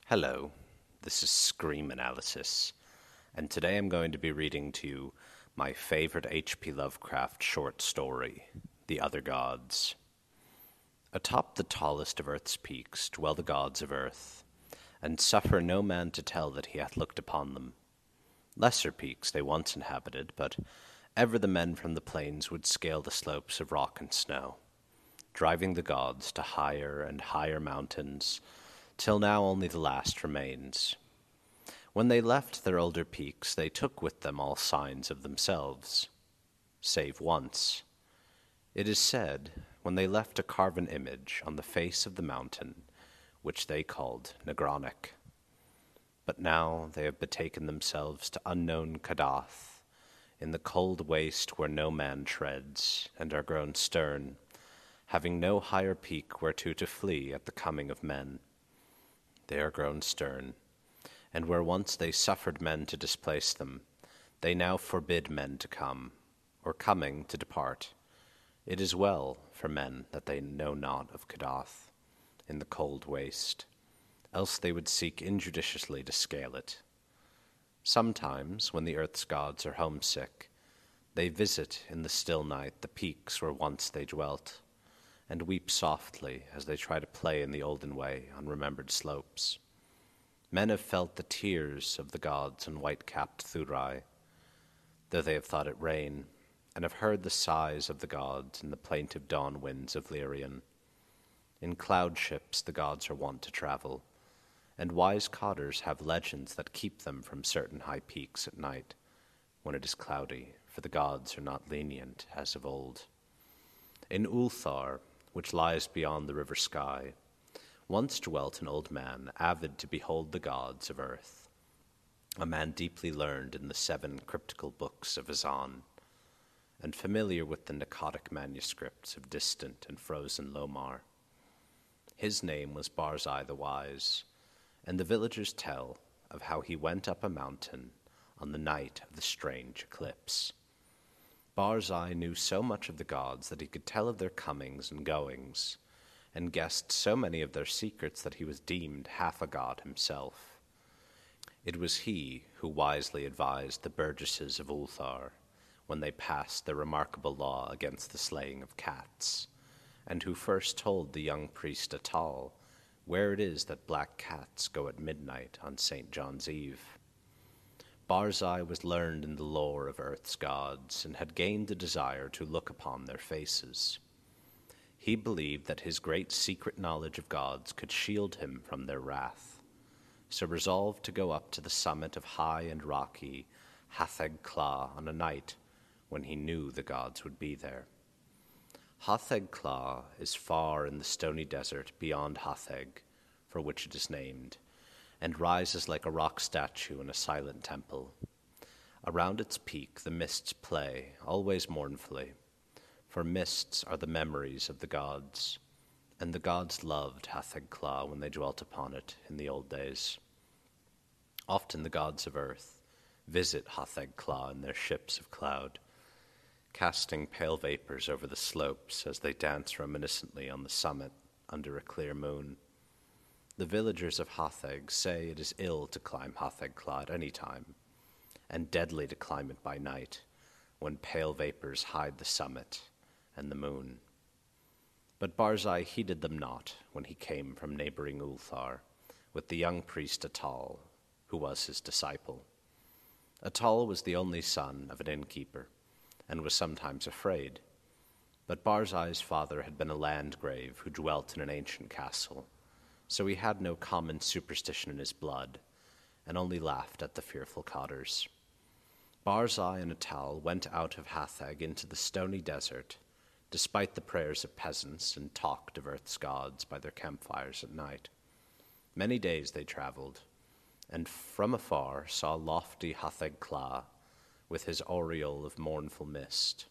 Hello, this is Scream Analysis, and today I'm going to be reading to you my favorite H.P. Lovecraft short story, The Other Gods. Atop the tallest of earth's peaks dwell the gods of earth, and suffer no man to tell that he hath looked upon them. Lesser peaks they once inhabited, but ever the men from the plains would scale the slopes of rock and snow, driving the gods to higher and higher mountains, till now only the last remains. When they left their older peaks, they took with them all signs of themselves, save once. It is said, when they left a carven image on the face of the mountain, which they called Negronic. But now they have betaken themselves to unknown Kadath, in the cold waste where no man treads, and are grown stern, having no higher peak whereto to flee at the coming of men. They are grown stern, and where once they suffered men to displace them, they now forbid men to come, or coming to depart. It is well for men that they know not of Kadath in the cold waste, else they would seek injudiciously to scale it. Sometimes, when the earth's gods are homesick, they visit in the still night the peaks where once they dwelt, and weep softly as they try to play in the olden way on remembered slopes. Men have felt the tears of the gods on white-capped Thurai, though they have thought it rain, and have heard the sighs of the gods in the plaintive dawn winds of Lirion. In cloud ships the gods are wont to travel, and wise cotters have legends that keep them from certain high peaks at night, when it is cloudy, for the gods are not lenient as of old. In Ulthar, which lies beyond the river Sky, once dwelt an old man avid to behold the gods of earth, a man deeply learned in the 7 cryptical books of Azan, and familiar with the Nakadic manuscripts of distant and frozen Lomar. His name was Barzai the Wise, and the villagers tell of how he went up a mountain on the night of the strange eclipse. Barzai knew so much of the gods that he could tell of their comings and goings, and guessed so many of their secrets that he was deemed half a god himself. It was he who wisely advised the burgesses of Ulthar when they passed their remarkable law against the slaying of cats, and who first told the young priest Atal where it is that black cats go at midnight on St. John's Eve. Barzai was learned in the lore of earth's gods, and had gained the desire to look upon their faces. He believed that his great secret knowledge of gods could shield him from their wrath, so resolved to go up to the summit of high and rocky Hatheg Kla on a night when he knew the gods would be there. Hatheg Kla is far in the stony desert beyond Hatheg, for which it is named, and rises like a rock statue in a silent temple. Around its peak the mists play, always mournfully, for mists are the memories of the gods, and the gods loved Hatheg Kla when they dwelt upon it in the old days. Often the gods of earth visit Hatheg Kla in their ships of cloud, casting pale vapors over the slopes as they dance reminiscently on the summit under a clear moon. The villagers of Hatheg say it is ill to climb Hatheg Kla at any time, and deadly to climb it by night, when pale vapors hide the summit and the moon. But Barzai heeded them not when he came from neighboring Ulthar with the young priest Atal, who was his disciple. Atal was the only son of an innkeeper, and was sometimes afraid, but Barzai's father had been a landgrave who dwelt in an ancient castle, so he had no common superstition in his blood, and only laughed at the fearful cotters. Barzai and Atal went out of Hatheg into the stony desert, despite the prayers of peasants, and talked of earth's gods by their campfires at night. Many days they traveled, and from afar saw lofty Hatheg Kla, with his aureole of mournful mist.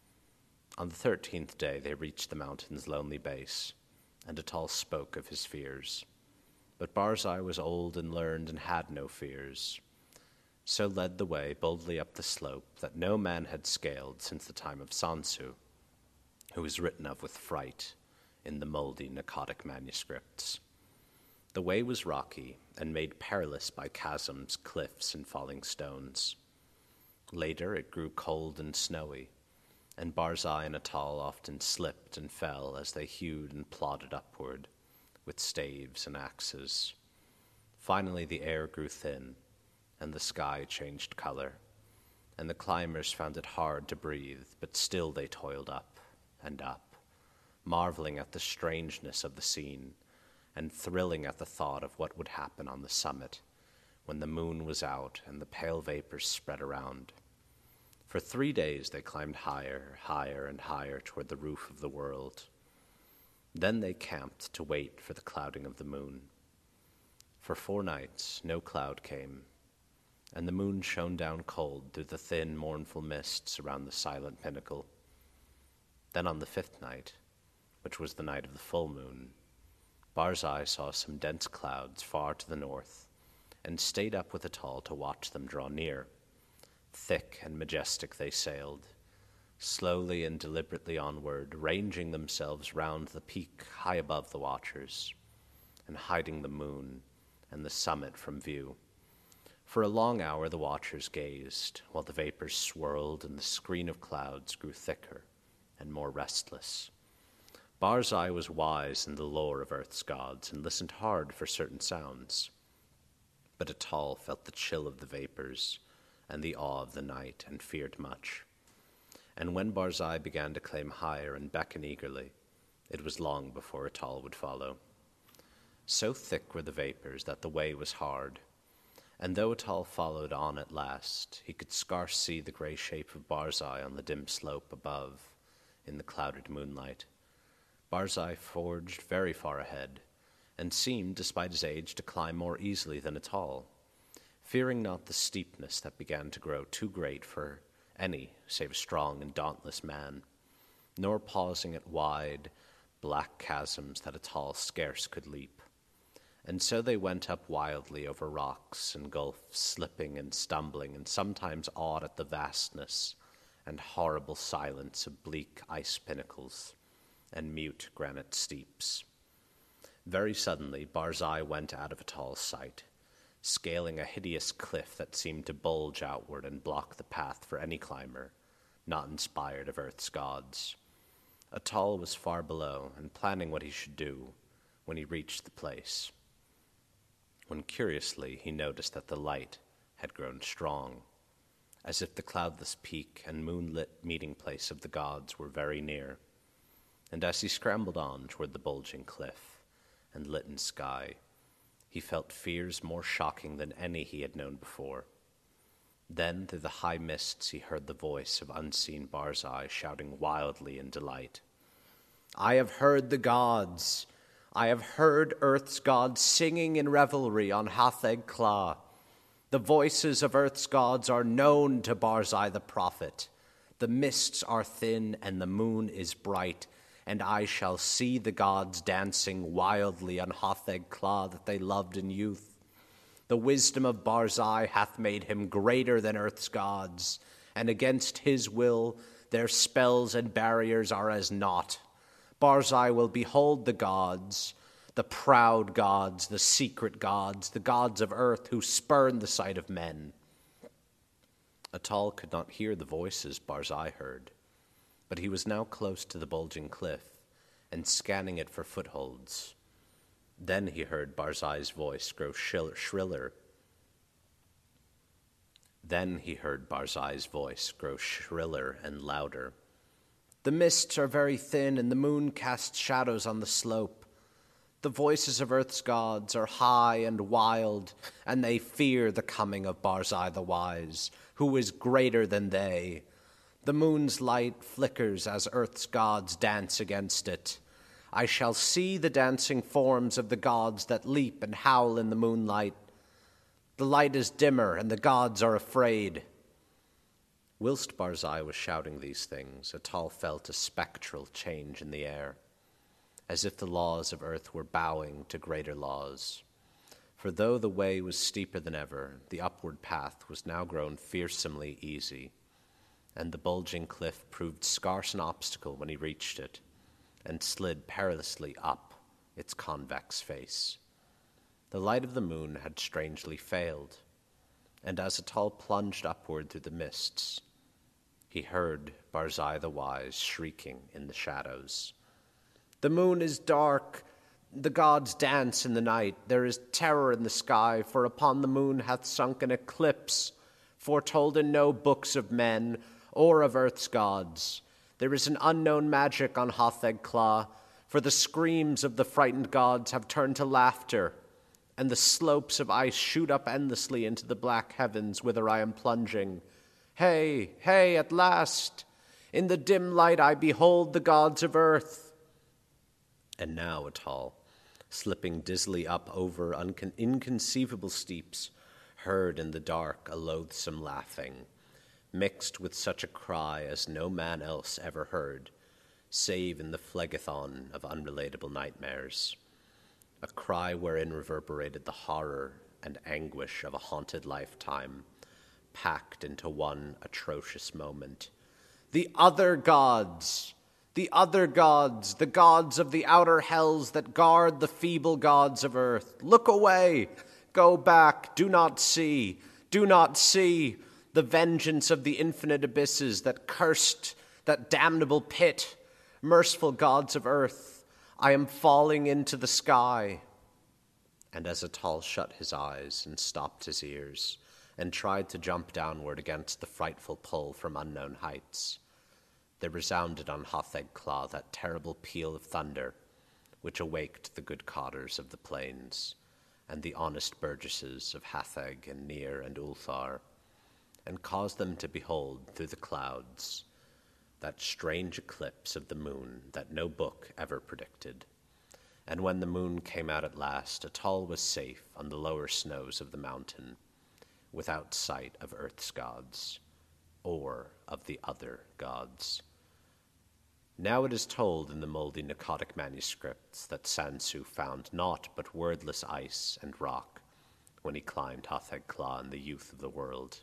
On the 13th day they reached the mountain's lonely base, and Atal spoke of his fears. But Barzai was old and learned and had no fears, so led the way boldly up the slope that no man had scaled since the time of Sansu, who is written of with fright in the moldy Nakadic manuscripts. The way was rocky and made perilous by chasms, cliffs, and falling stones. Later it grew cold and snowy, and Barzai and Atal often slipped and fell as they hewed and plodded upward with staves and axes. Finally the air grew thin, and the sky changed color, and the climbers found it hard to breathe, but still they toiled up and up, marveling at the strangeness of the scene, and thrilling at the thought of what would happen on the summit when the moon was out and the pale vapors spread around. For 3 days they climbed higher, higher, and higher toward the roof of the world. Then they camped to wait for the clouding of the moon. For 4 nights no cloud came, and the moon shone down cold through the thin, mournful mists around the silent pinnacle. Then on the 5th night, which was the night of the full moon, Barzai saw some dense clouds far to the north, and stayed up with Atal to watch them draw near. Thick and majestic they sailed, slowly and deliberately onward, ranging themselves round the peak high above the watchers, and hiding the moon and the summit from view. For a long hour the watchers gazed, while the vapors swirled and the screen of clouds grew thicker and more restless. Barzai was wise in the lore of Earth's gods and listened hard for certain sounds. But Atal felt the chill of the vapors and the awe of the night and feared much. And when Barzai began to climb higher and beckon eagerly, it was long before Atal would follow. So thick were the vapors that the way was hard, and though Atal followed on at last, he could scarce see the grey shape of Barzai on the dim slope above in the clouded moonlight. Barzai forged very far ahead, and seemed, despite his age, to climb more easily than Atal, fearing not the steepness that began to grow too great for any save a strong and dauntless man, nor pausing at wide, black chasms that Atal scarce could leap. And so they went up wildly over rocks and gulfs, slipping and stumbling, and sometimes awed at the vastness and horrible silence of bleak ice pinnacles and mute granite steeps. Very suddenly Barzai went out of Atal's sight, scaling a hideous cliff that seemed to bulge outward and block the path for any climber not inspired of Earth's gods. Atal was far below and planning what he should do when he reached the place, when curiously he noticed that the light had grown strong, as if the cloudless peak and moonlit meeting place of the gods were very near. And as he scrambled on toward the bulging cliff and litten sky, he felt fears more shocking than any he had known before. Then through the high mists he heard the voice of unseen Barzai shouting wildly in delight, "I have heard the gods! I have heard Earth's gods singing in revelry on Hatheg Kla. The voices of Earth's gods are known to Barzai the prophet. The mists are thin and the moon is bright, and I shall see the gods dancing wildly on Hatheg Kla that they loved in youth. The wisdom of Barzai hath made him greater than Earth's gods, and against his will their spells and barriers are as naught. Barzai will behold the gods, the proud gods, the secret gods, the gods of Earth who spurn the sight of men." Atal could not hear the voices Barzai heard, but he was now close to the bulging cliff and scanning it for footholds. Then he heard Barzai's voice grow shriller. Then he heard Barzai's voice grow shriller and louder. "The mists are very thin, and the moon casts shadows on the slope. The voices of Earth's gods are high and wild, and they fear the coming of Barzai the Wise, who is greater than they. The moon's light flickers as Earth's gods dance against it. I shall see the dancing forms of the gods that leap and howl in the moonlight. The light is dimmer, and the gods are afraid." Whilst Barzai was shouting these things, Atal felt a spectral change in the air, as if the laws of Earth were bowing to greater laws. For though the way was steeper than ever, the upward path was now grown fearsomely easy, and the bulging cliff proved scarce an obstacle when he reached it, and slid perilously up its convex face. The light of the moon had strangely failed, and as Atal plunged upward through the mists, he heard Barzai the Wise shrieking in the shadows. "The moon is dark. The gods dance in the night. There is terror in the sky, for upon the moon hath sunk an eclipse, foretold in no books of men or of earth's gods. There is an unknown magic on Hatheg Kla, for the screams of the frightened gods have turned to laughter, and the slopes of ice shoot up endlessly into the black heavens whither I am plunging. Hey, hey, at last! In the dim light I behold the gods of earth." And now Atal, slipping dizzily up over inconceivable steeps, heard in the dark a loathsome laughing, mixed with such a cry as no man else ever heard, save in the phlegethon of unrelatable nightmares, a cry wherein reverberated the horror and anguish of a haunted lifetime, packed into one atrocious moment. "The other gods! The other gods! The gods of the outer hells that guard the feeble gods of earth! Look away! Go back! Do not see! Do not see! The vengeance of the infinite abysses, that cursed, that damnable pit! Merciful gods of earth, I am falling into the sky." And as Atal shut his eyes and stopped his ears and tried to jump downward against the frightful pull from unknown heights, there resounded on Hatheg Kla that terrible peal of thunder which awaked the good cotters of the plains and the honest burgesses of Hatheg and Nir and Ulthar, and caused them to behold through the clouds that strange eclipse of the moon that no book ever predicted. And when the moon came out at last, Atal was safe on the lower snows of the mountain, without sight of earth's gods, or of the other gods. Now it is told in the moldy Nicotic manuscripts that Sansu found naught but wordless ice and rock when he climbed Hatheg Kla in the youth of the world.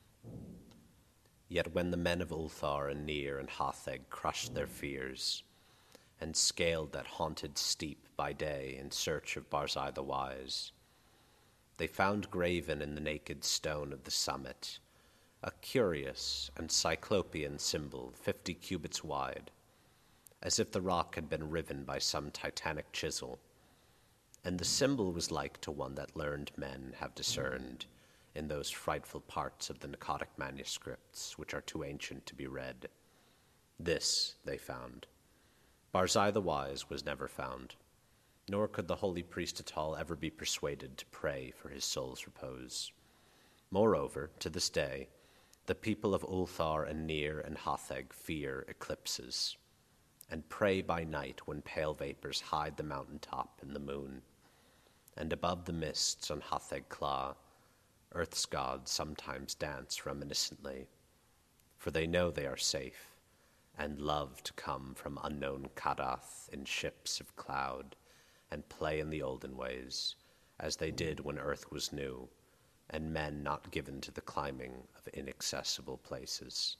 Yet when the men of Ulthar and Nir and Hatheg crushed their fears and scaled that haunted steep by day in search of Barzai the Wise, they found graven in the naked stone of the summit a curious and cyclopean symbol 50 cubits wide, as if the rock had been riven by some titanic chisel, and the symbol was like to one that learned men have discerned in those frightful parts of the Nicotic manuscripts which are too ancient to be read. This they found. Barzai the Wise was never found, nor could the holy priest Atal ever be persuaded to pray for his soul's repose. Moreover, to this day, the people of Ulthar and Nir and Hatheg fear eclipses, and pray by night when pale vapors hide the mountain top and the moon, and above the mists on Hatheg Kla, earth's gods sometimes dance reminiscently, for they know they are safe, and love to come from unknown Kadath in ships of cloud, and play in the olden ways, as they did when earth was new, and men not given to the climbing of inaccessible places.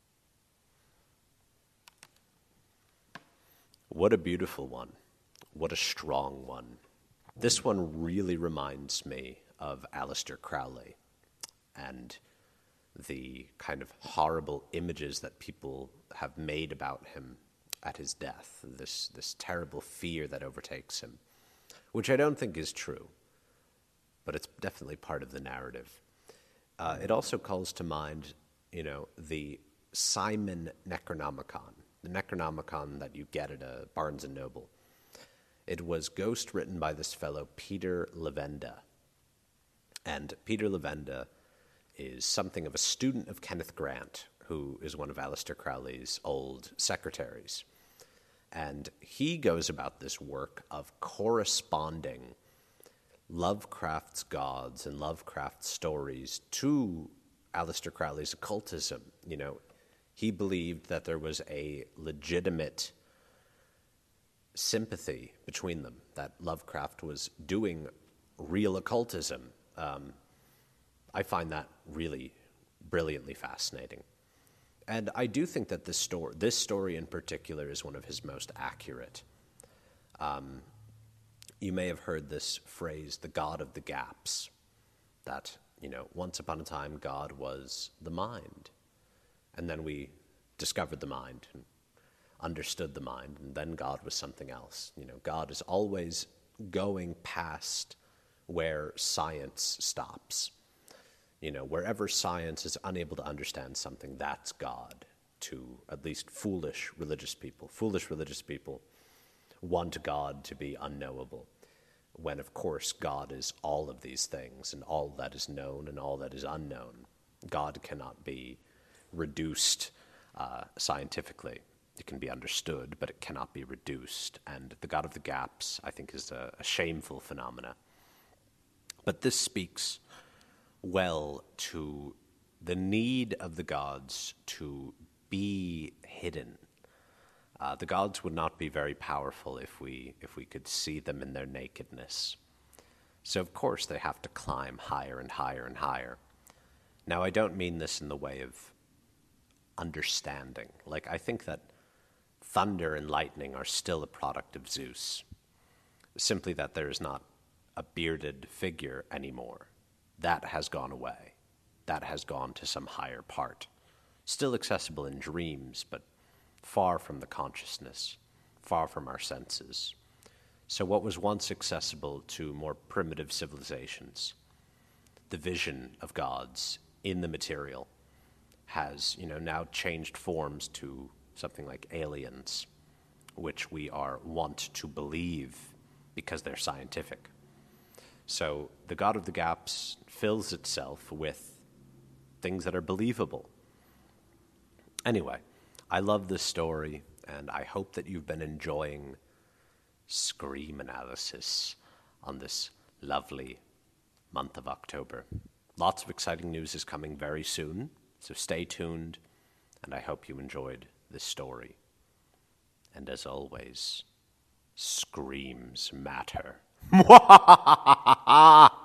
What a beautiful one. What a strong one. This one really reminds me of Aleister Crowley and the kind of horrible images that people have made about him at his death, this terrible fear that overtakes him, which I don't think is true, but it's definitely part of the narrative. It also calls to mind, the Simon Necronomicon, the Necronomicon that you get at a Barnes & Noble. It was ghost written by this fellow, Peter Levenda. And Peter Levenda is something of a student of Kenneth Grant, who is one of Aleister Crowley's old secretaries. And he goes about this work of corresponding Lovecraft's gods and Lovecraft's stories to Aleister Crowley's occultism. He believed that there was a legitimate sympathy between them, that Lovecraft was doing real occultism. I find that really brilliantly fascinating. And I do think that this story in particular is one of his most accurate. You may have heard this phrase, the God of the gaps, that, once upon a time God was the mind, and then we discovered the mind and understood the mind, and then God was something else. God is always going past where science stops. Wherever science is unable to understand something, that's God to at least foolish religious people. Foolish religious people want God to be unknowable, when, of course, God is all of these things, and all that is known and all that is unknown. God cannot be reduced scientifically. It can be understood, but it cannot be reduced. And the God of the gaps, I think, is a shameful phenomena. But this speaks well to the need of the gods to be hidden. The gods would not be very powerful if we could see them in their nakedness. So, of course, they have to climb higher and higher and higher. Now, I don't mean this in the way of understanding. I think that thunder and lightning are still a product of Zeus, simply that there is not a bearded figure anymore. That has gone away. That has gone to some higher part. Still accessible in dreams, but far from the consciousness, far from our senses. So what was once accessible to more primitive civilizations, the vision of gods in the material, has, now changed forms to something like aliens, which we are wont to believe because they're scientific. So the God of the gaps fills itself with things that are believable. Anyway, I love this story, and I hope that you've been enjoying Scream Analysis on this lovely month of October. Lots of exciting news is coming very soon, so stay tuned, and I hope you enjoyed this story. And as always, screams matter.